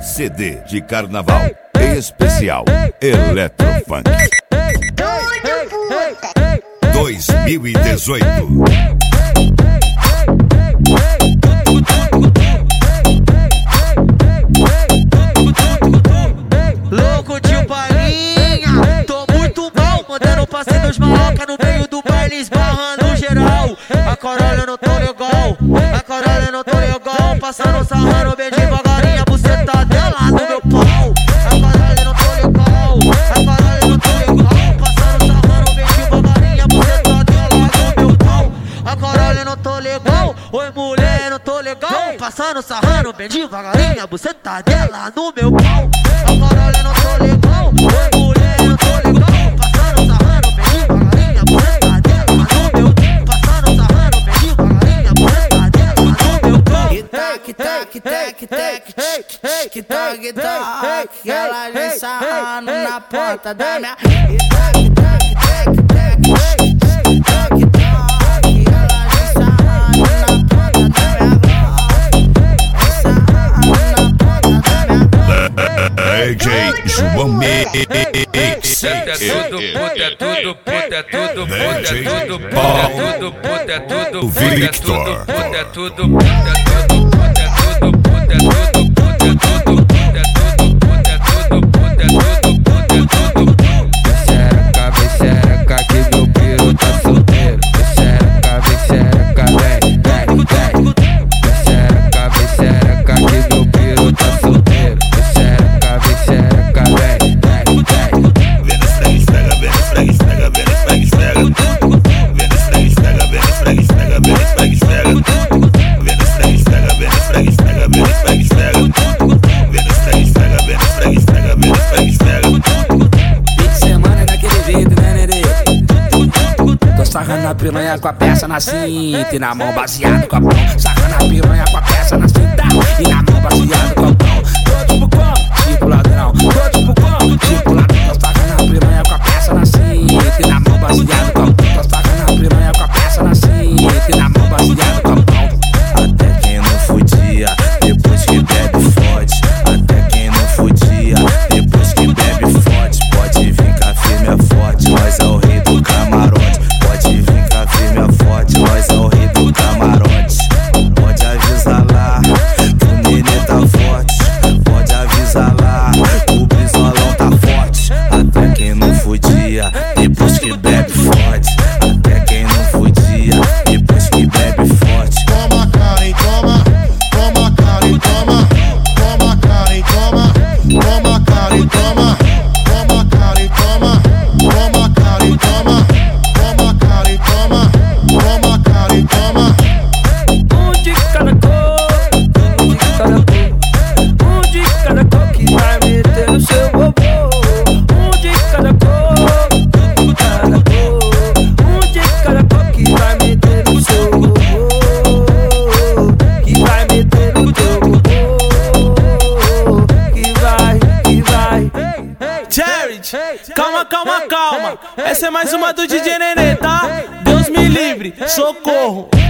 CD de carnaval especial Eletrofunk 2018. Louco de palhinha, tô muito mal, mandando passeio dos maloca no meio do baile, esbarrando geral. A Carolha eu não tô legal, a Carolha eu não tô legal, passando sarrando bem devagarinho, a buceta dela no meu pau. A Carolha eu não tô legal, a Carolha eu não tô legal, passando sarrando bem devagarinho, a buceta dela no meu pau. A Carolha eu não tô legal, oi mulher eu não tô legal, passando sarrando bem devagarinho, a buceta dela no meu pau. A Carolha eu não tô legal, oi mulher eu não tô legal, passando sarrando bem devagarinho, a buceta dela no meu pau. Passando sarrando bem devagarinho, a buceta dela no meu pau. Que ela vem sarrando na ponta da minha. DJ João Mix. É tudo puta, é tudo puta, é tudo puta, é tudo puta, é tudo puta, é tudo puta, Victor. é tudo puta, é tudo puta, é tudo puta, é tudo puta, é tudo puta, é tudo puta, é tudo puta, é tudo puta, é tudo puta. Vem xereca que meu piro tá solteiro. Vem xereca, vem. Vem xereca que meu piro tá solteiro. Vem xereca, vem. Semana daquele jeito, né, nenê? Tô sarrando a piranha com a peça na cinta e na mão baseado com a mão. Sarrando a piranha com a peça na cinta e na mão baseado com a mão. Tô tipo como? Tipo ladrão. Tô tipo como? Tipo ladrão. Tô sarrando a piranha com a peça na cinta e na mão baseado com a mão. Tô sarrando a piranha com a peça na cinta e na mão baseado com a mão. Até quem não fudia, depois que bebe fode. Até quem não fudia, depois que bebe fode. Pode vir cá firme é forte, nós é o rei do camarote. Pode vir cá firme é forte, nós é o rei do camarote. Pode avisar lá, que o nenê tá forte. Pode avisar lá, o brisolão tá forte. Até quem não fudia, depois que bebe fode. Até quem não fudia, depois que bebe forte. Toma, Karen, toma. Toma, Karen, toma. Toma, Karen, toma. Toma, Karen, toma. Toma, Karen, toma. Toma, Karen, toma. Toma, Karen, toma. Toma, Karen, toma. De cada cor, de cada cor, de cada cor que vai meter no seu bobô. De cada cor, de cada cor, de cada cor que vai meter no seu bobô. Que vai meter no teu bobô. Que vai. Charity, calma, calma, calma. Essa é mais uma do DJ Nenê, tá? Deus me livre, socorro.